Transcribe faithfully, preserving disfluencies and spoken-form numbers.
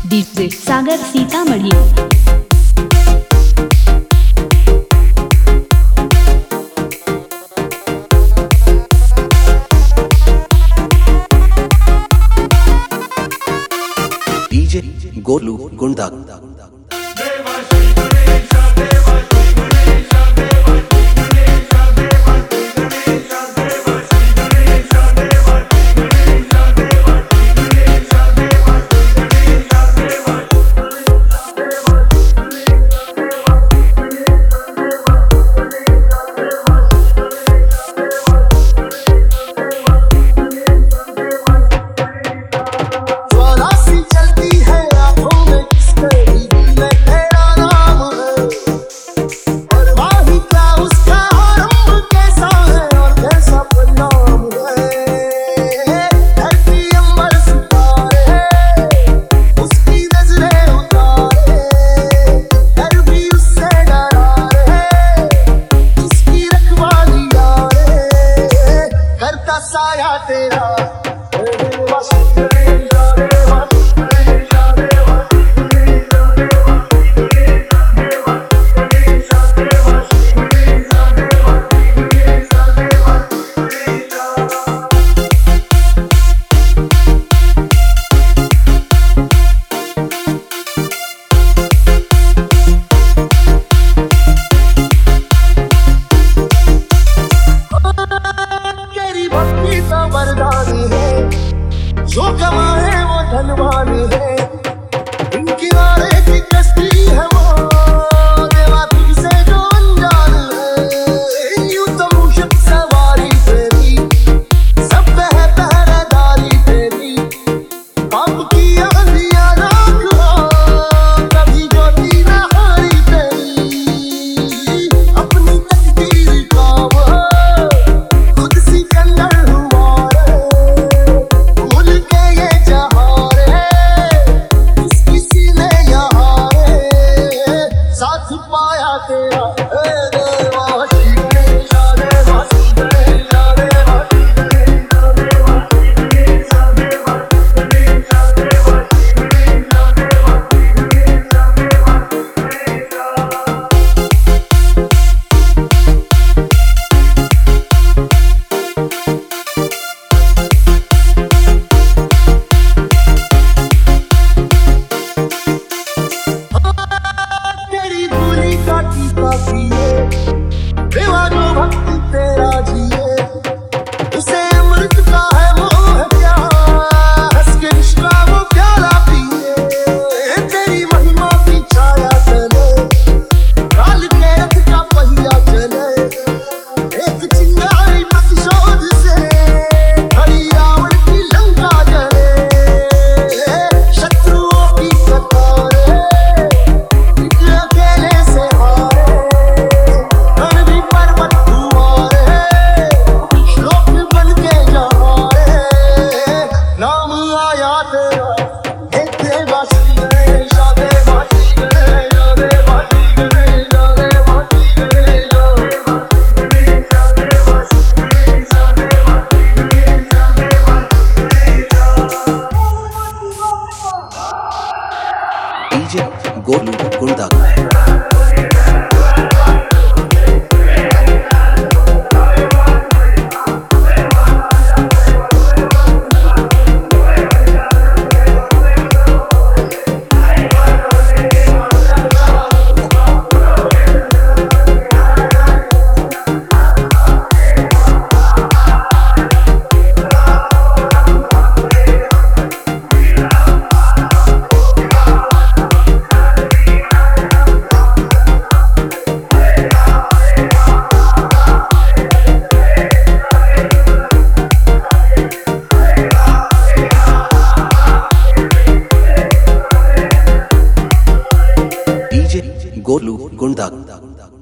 DJ Sagar Sitamarhi. DJ Golu गुंडा। साया तेरा वरदानी है, जो कमाए वो धनवानी है, इनकी वारे की कश्ती है वो देवा तुझसे जो अनजान है। यूं तो मुश्क सवारी तेरी सब है पहरेदारी तेरी, बाप की आंधियां राख हो कभी ज्योति न हारी तेरी। अपनी तकदीर का वो खुद सिकंदर पाया तेरा देवा जो भक्ति तेरा जिए उसे अमृत का है मोह प्यार, हंस के रिश्ता वो प्याला पिए। तेरी महिमा की छाया चले काल के रथ का पहिया चले, एक चिंगारी प्रतिशोध से हरी रावण की लंका जले। शत्रुओं की कतारें निकले अकेले से डीजे गोलू गुंडा। गोलू गुंडा।